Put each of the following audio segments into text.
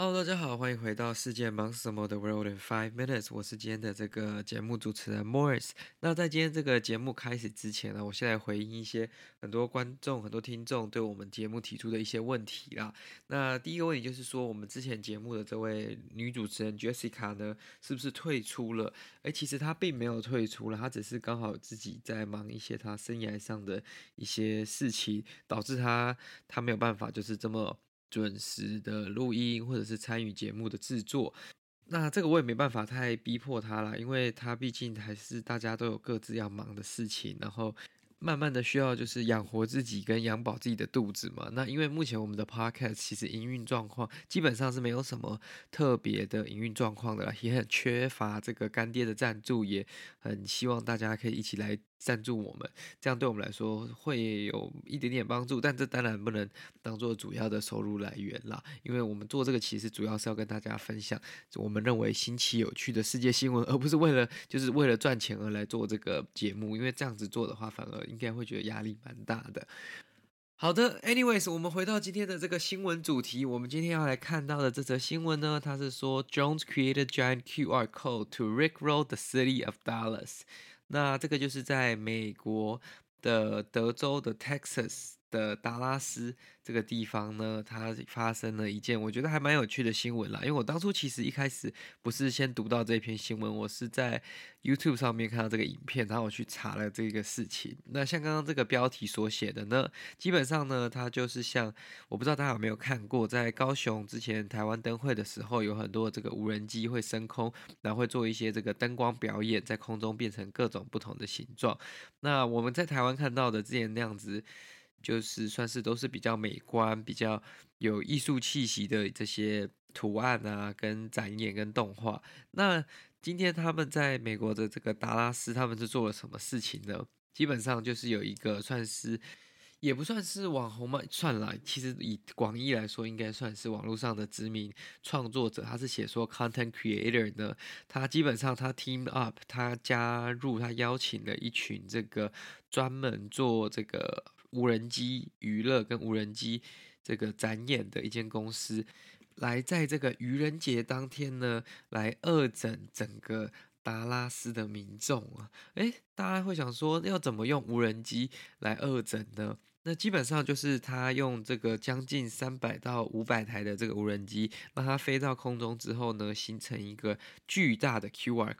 Hello，大家好，欢迎回到世界忙什么的 World in 5 Minutes，我是今天的这个节目主持人 Morris。那在今天这个节目开始之前呢，我先来回应一些很多观众、很多听众对我们节目提出的一些问题啦。那第一个问题就是说，我们之前节目的这位女主持人 Jessica 呢，是不是退出了？其实她并没有退出了，她只是刚好自己在忙一些她生涯上的一些事情，导致她没有办法就是这么准时的录音或者是参与节目的制作。那这个我也没办法太逼迫他啦，因为他毕竟还是大家都有各自要忙的事情，然后慢慢的需要就是养活自己跟养饱自己的肚子嘛。那因为目前我们的 podcast 其实营运状况基本上是没有什么特别的营运状况的啦，也很缺乏这个干爹的赞助，也很希望大家可以一起来赞助我们，这样对我们来说会有一点点帮助，但这当然不能当做主要的收入来源啦，因为我们做这个其实主要是要跟大家分享我们认为新奇有趣的世界新闻，而不是为了赚钱而来做这个节目，因为这样子做的话，反而应该会觉得压力蛮大的。好的，anyways，我们回到今天的这个新闻主题。我们今天要来看到的这则新闻呢，它是说 Jones created giant QR code to rickroll the city of Dallas。那这个就是在美国的德州的 Texas 的达拉斯这个地方呢，它发生了一件我觉得还蛮有趣的新闻啦。因为我当初其实一开始不是先读到这篇新闻，我是在 YouTube 上面看到这个影片，然后我去查了这个事情。那像刚刚这个标题所写的呢，基本上呢，它就是像我不知道大家有没有看过，在高雄之前台湾灯会的时候，有很多这个无人机会升空，然后会做一些这个灯光表演，在空中变成各种不同的形状。那我们在台湾看到的之前那样子，就是算是都是比较美观、比较有艺术气息的这些图案啊，跟展演跟动画。那今天他们在美国的这个达拉斯，他们是做了什么事情呢？基本上就是有一个算是也不算是网红嘛，算啦，其实以广义来说，应该算是网络上的知名创作者。他是写说 content creator 呢，他基本上他 team up，他加入，他邀请了一群这个专门做这个无人机娱乐跟无人机这个展演的一间公司，来在这个愚人节当天呢，来恶整个达拉斯的民众啊。大家会想说，要怎么用无人机来恶整呢？那基本上就是他用这个将近300到500台的这个无人机，让它飞到空中之后呢，形成一个巨大的 QR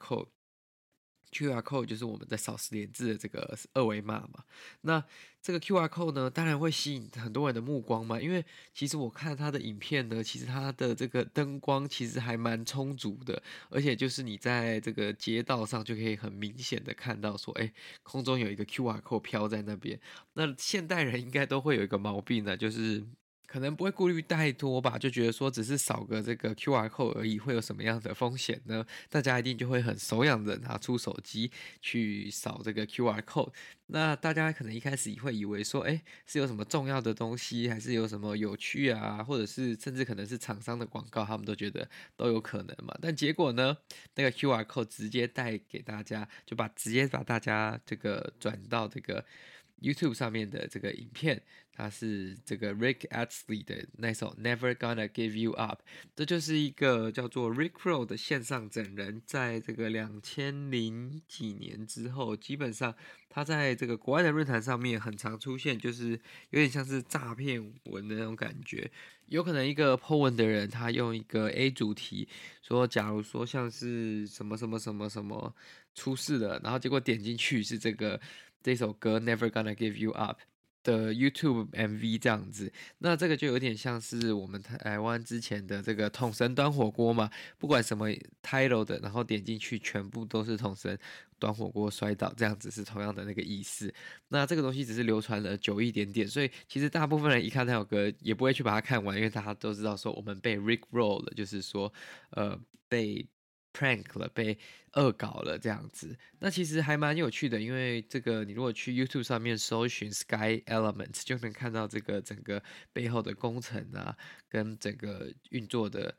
code。QR code 就是我们在扫实联制的这个二维码嘛。那这个 QR code 呢，当然会吸引很多人的目光嘛，因为其实我看他的影片呢，其实他的这个灯光其实还蛮充足的，而且就是你在这个街道上就可以很明显的看到说，空中有一个 QR code 飘在那边。那现代人应该都会有一个毛病呢，就是可能不会顾虑太多吧，就觉得说只是扫个这个 QR code 而已，会有什么样的风险呢？大家一定就会很手痒的拿出手机去扫这个 QR code。那大家可能一开始会以为说，是有什么重要的东西，还是有什么有趣啊，或者是甚至可能是厂商的广告，他们都觉得都有可能嘛。但结果呢，那个 QR code 直接带给大家，直接把大家这个转到这个YouTube 上面的这个影片，它是这个 Rick Astley 的那首 Never Gonna Give You Up。这就是一个叫做 Rickroll 的线上整人，在这个2000几年之后，基本上他在这个国外的论坛上面很常出现，就是有点像是诈骗文的那种感觉。有可能一个 po 文的人，他用一个 A 主题说，假如说像是什么什么什么什么出事了，然后结果点进去是这首歌 Never Gonna Give You Up 的 YouTube MV 这样子。那这个就有点像是我们台湾之前的这个统神端火锅嘛，不管什么 title 的，然后点进去全部都是统神端火锅摔倒，这样子是同样的那个意思。那这个东西只是流传了久一点点，所以其实大部分人一看那首歌也不会去把它看完，因为大家都知道说我们被 Rick Roll 了，就是说被prank 了，被恶搞了这样子。那其实还蛮有趣的，因为这个你如果去 YouTube 上面搜寻 Sky Elements，就能看到这个整个背后的工程啊，跟整个运作的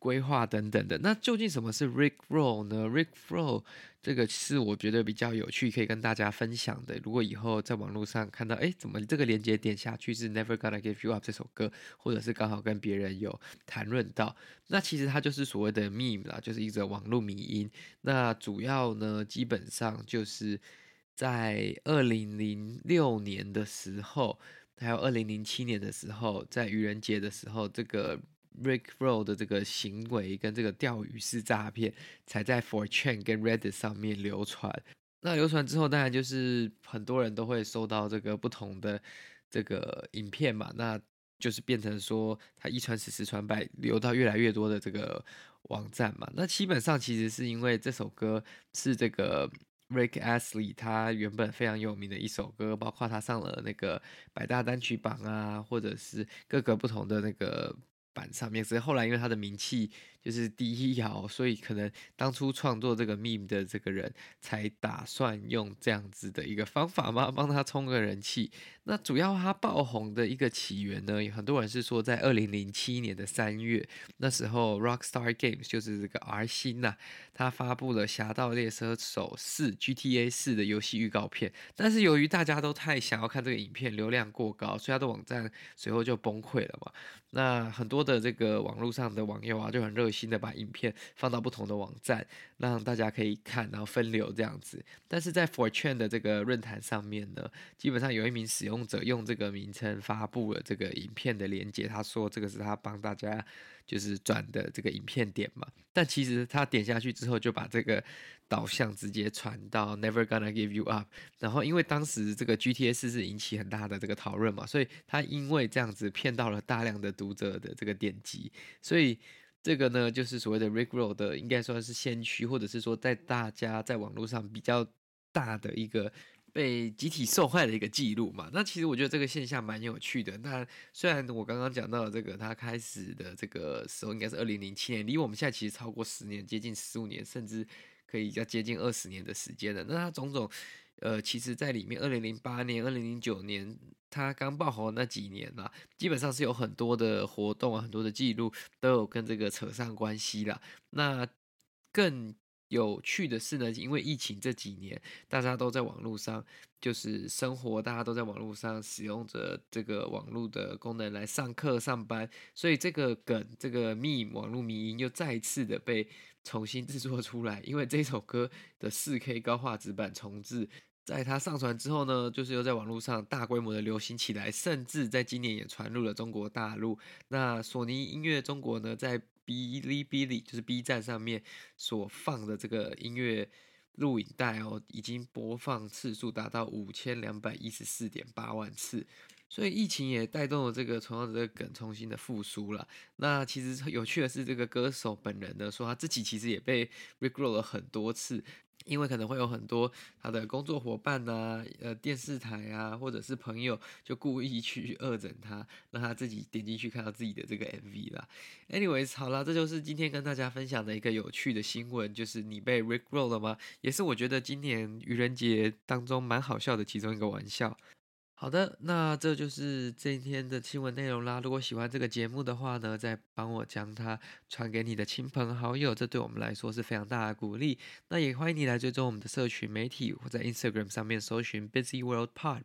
规划等等的。那究竟什么是 Rickroll 呢？Rickroll 这个是我觉得比较有趣，可以跟大家分享的。如果以后在网络上看到，怎么这个连接点下去是 Never Gonna Give You Up 这首歌，或者是刚好跟别人有谈论到，那其实它就是所谓的 meme 啦，就是一则网络迷因。那主要呢，基本上就是在2006年的时候，还有2007年的时候，在愚人节的时候，这个 Rickroll 的这个行为跟这个钓鱼式诈骗，才在 4chan 跟 Reddit 上面流传。那流传之后，当然就是很多人都会收到这个不同的这个影片嘛，那就是变成说它一传十，十传百，流到越来越多的这个网站嘛。那基本上其实是因为这首歌是这个 Rick Astley 他原本非常有名的一首歌，包括他上了那个百大单曲榜啊，或者是各个不同的那个版上面。只是后来因为他的名气就是第一摇，所以可能当初创作这个 meme 的这个人才打算用这样子的一个方法嘛，帮他冲个人气。那主要他爆红的一个起源呢，有很多人是说在2007年的3月，那时候 Rockstar Games 就是这个 R 星呐，他发布了《侠盗猎车手4》GTA 4的游戏预告片，但是由于大家都太想要看这个影片，流量过高，所以他的网站随后就崩溃了嘛。那很多的这个网络上的网友啊，就很热心的把影片放到不同的网站，让大家可以看，然后分流这样子。但是在 4chan 的这个论坛上面呢，基本上有一名使用者用这个名称发布了这个影片的连接，他说这个是他帮大家就是转的这个影片点嘛，但其实他点下去之后就把这个导向直接传到 Never Gonna Give You Up， 然后因为当时这个 GTA 4是引起很大的这个讨论嘛，所以他因为这样子骗到了大量的读者的这个点击，所以这个呢就是所谓的 Rickroll 的应该算是先驱，或者是说在大家在网络上比较大的一个被集体受害的一个记录嘛。那其实我觉得这个现象蛮有趣的。那虽然我刚刚讲到的这个，它开始的这个时候应该是2007年，离我们现在其实超过10年，接近15年，甚至可以要接近20年的时间了。那它种种，其实在里面2008年、2009年，它刚爆红的那几年啦，基本上是有很多的活动啊，很多的记录都有跟这个扯上关系啦。那更有趣的是呢，因为疫情这几年，大家都在网络上就是生活，大家都在网络上使用着这个网络的功能来上课、上班，所以这个梗、这个 meme 网络迷因又再一次的被重新制作出来。因为这首歌的4K 高画质版重制，在它上传之后呢，就是又在网络上大规模的流行起来，甚至在今年也传入了中国大陆。那索尼音乐中国呢，在哔哩哔哩就是 B 站上面所放的这个音乐录影带哦，已经播放次数达到5214.8万次。所以疫情也带动了这个同样的这个梗重新的复苏了。那其实有趣的是，这个歌手本人呢说他自己其实也被 Rickroll 了很多次，因为可能会有很多他的工作伙伴啊、电视台啊，或者是朋友就故意去恶整他，让他自己点进去看到自己的这个 MV 啦。Anyways， 好啦，这就是今天跟大家分享的一个有趣的新闻，就是你被 Rickroll 了吗？也是我觉得今年愚人节当中蛮好笑的其中一个玩笑。好的，那这就是今天的新闻内容啦。如果喜欢这个节目的话呢，再帮我将它传给你的亲朋好友，这对我们来说是非常大的鼓励。那也欢迎你来追踪我们的社群媒体，或在 Instagram 上面搜寻 Busy World Pod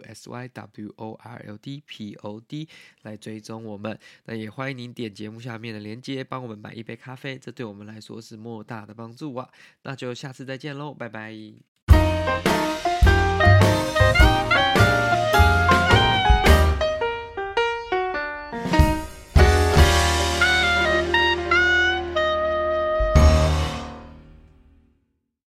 BUSYWORLD POD 来追踪我们。那也欢迎您点节目下面的链接，帮我们买一杯咖啡，这对我们来说是莫大的帮助啊。那就下次再见喽，拜拜。